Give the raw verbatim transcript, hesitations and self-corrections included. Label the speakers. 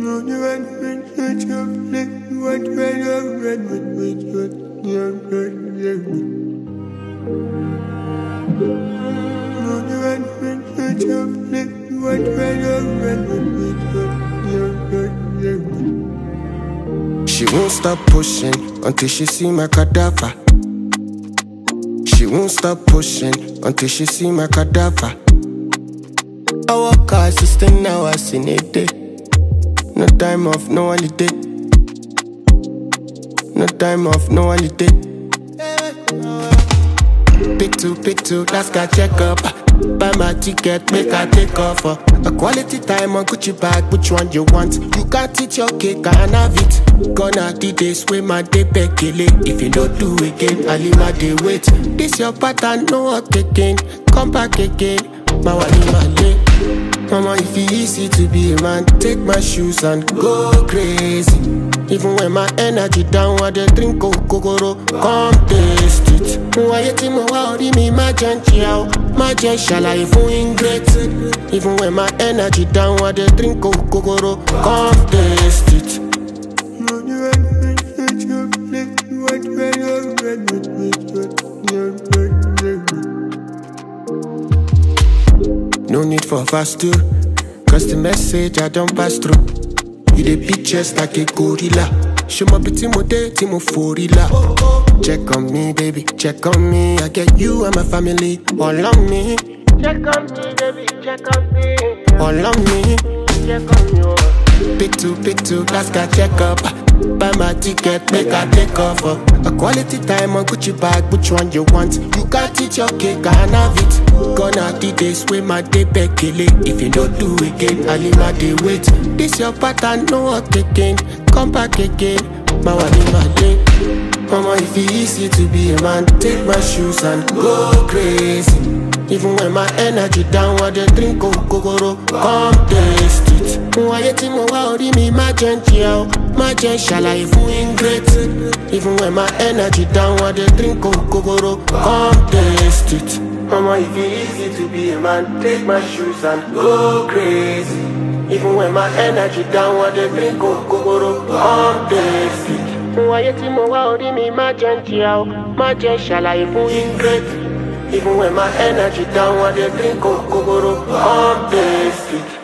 Speaker 1: She won't stop pushing until she see my cadaver. She won't stop pushing until she see my cadaver. I work her assistant hours in a day. No time off, no holiday. No time off, no holiday. Pick two, pick two, last guy check up. Buy my ticket, make I take off. uh. A quality time on Gucci bag, which one you want? You can't eat your cake, I have it. Gonna the days with my day bekele. If you don't do again, I leave my day wait. This your pattern, no work again. Come back again, my wali my lay. Mama, if it's easy to be a man, take my shoes and go crazy. Even when my energy down, I dey drink kokoro, come taste it. Why you think my worry me, my gentle, my gentle, I feel ingrate. Even when my energy down, I dey drink kokoro, come taste it. No need for fast too, cause the message I don't pass through. You dey beat chest like a gorilla. Show my pretty mode, Timo Forilla. Check on me, baby, check on me. I get you and my family all on me. Check on me, baby, check on me. All on me, check on you. Pick two, pick two, last guy check up. Buy my ticket, make I take off. uh. A quality time on Gucci bag, which one you want? You can't eat your cake, I have it. Gonna the days with my day bekele. If you don't do again, I leave my day wait. This your pattern, no work again. Come back again, my wali my day. Mama, if it's easy to be a man, take my shoes and go crazy. Even when my energy down, I dey drink kokoro, come taste it. Why you think my worry me, my gentle, my gentle, I feel ingrate. Even when my energy down, I dey drink kokoro, come taste it. Mama, if it's easy to be a man, take my shoes and go crazy. Even when my energy down, I dey drink kokoro, come taste it. Why you think my worry me, my gentle, my gentle, I feel ingrate. Even when my energy down, I dey drink kokoro, come taste it.